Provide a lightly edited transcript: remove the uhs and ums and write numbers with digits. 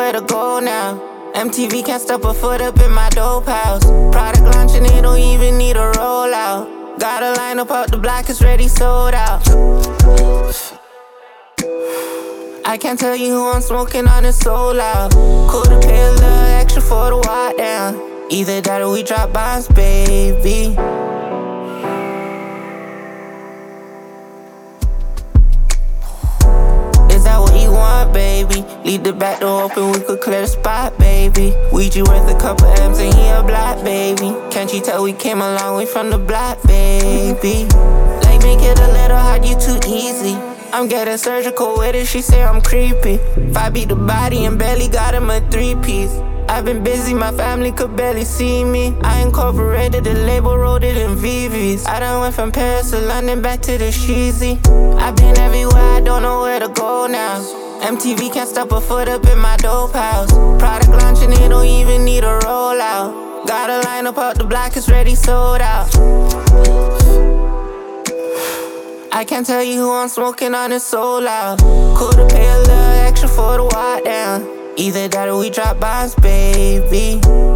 where to go now. MTV can't stop a foot up in my dope house. Product launching, it don't even need a rollout. Got a line up out the block, it's ready, sold out. I can't tell you who I'm smoking on, it's so loud. Coulda paid a little extra for the walk down. Either that or we drop bombs, baby. Is that what you want, baby? Leave the back door open, we could clear the spot, baby. Ouija worth a couple M's and he a black, baby. Can't you tell we came a long way from the block, baby? Like make it a little hard, you too easy. I'm getting surgical with it, she say I'm creepy. If I beat the body and barely got him a 3-piece. I've been busy, my family could barely see me. I incorporated the label, wrote it in VVs. I done went from Paris to London, back to the Sheezy. I've been everywhere, I don't know where to go now. MTV can't stop a foot up in my dope house. Product launching, it don't even need a rollout. Got a line up out the block, it's ready, sold out. I can't tell you who I'm smoking on, it's so loud. Coulda paid a little extra for the walk down. Either that or we drop bombs, baby.